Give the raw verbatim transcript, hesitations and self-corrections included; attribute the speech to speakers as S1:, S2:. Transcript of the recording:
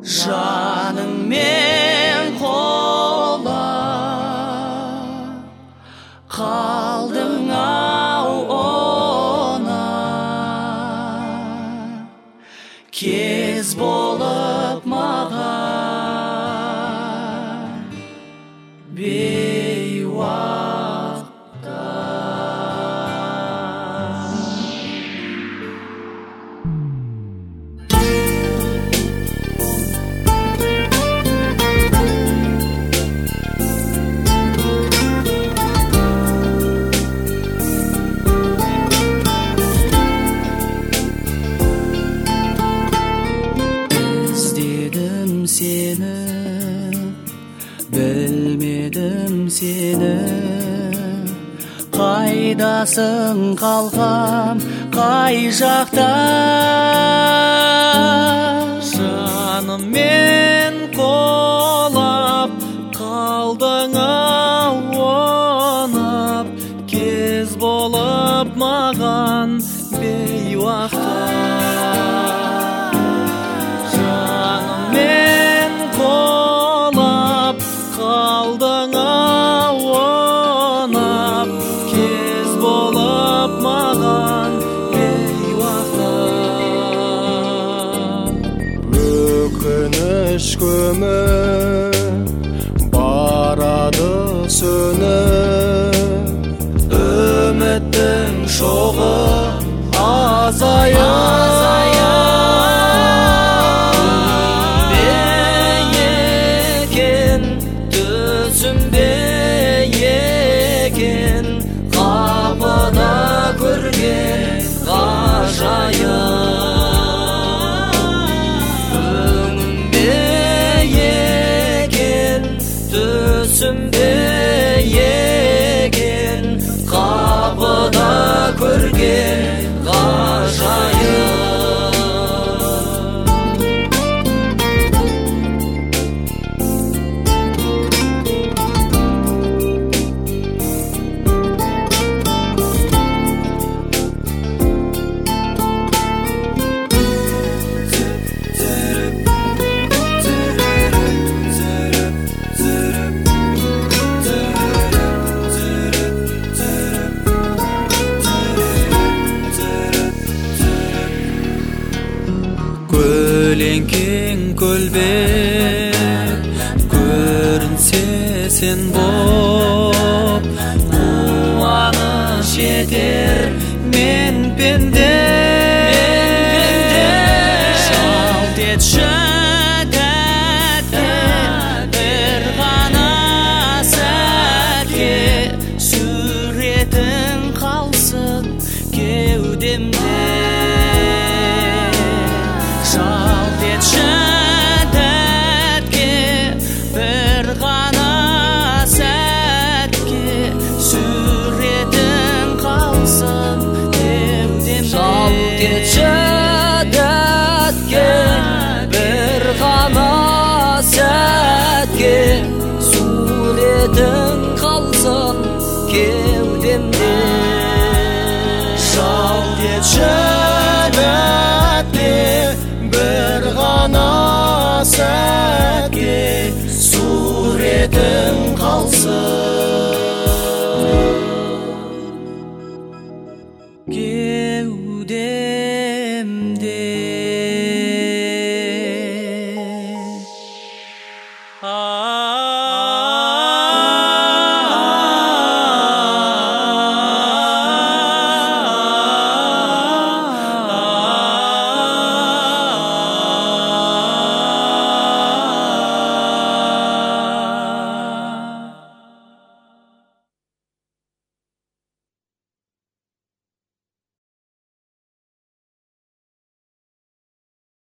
S1: жаныңмен қолап қалдың ау она, кез болып маған бейуақта. Seni bilmedim seni, қайдасың қалқам қай жақта, жаныммен қолап қалдың ау онап, кез болып маған бейуақта. Қалдың ау онап, кез болып маған бейуақта. Өкініш көміп барады сөніп, үміттің шоғы азаяр. Қапыда көрген ғажайып, өңімде екен, түсімде екен, қапыда көрген ғажайып. Көлеңкең көлбек көрінсе сен боп, қуаныш етер мен пенде. Жалт етші тәтті бір ғана сәтке, суретің қалсын кеудемде. Жалт етші тәтке бір ғана сәтке, суретің қалсын кеудемде. Жалт етші тәтке бір ғана сәтке, суретің қалсын кеудемде. Жалт етші бір ғана сәтке, суретің қалсын. кеудемде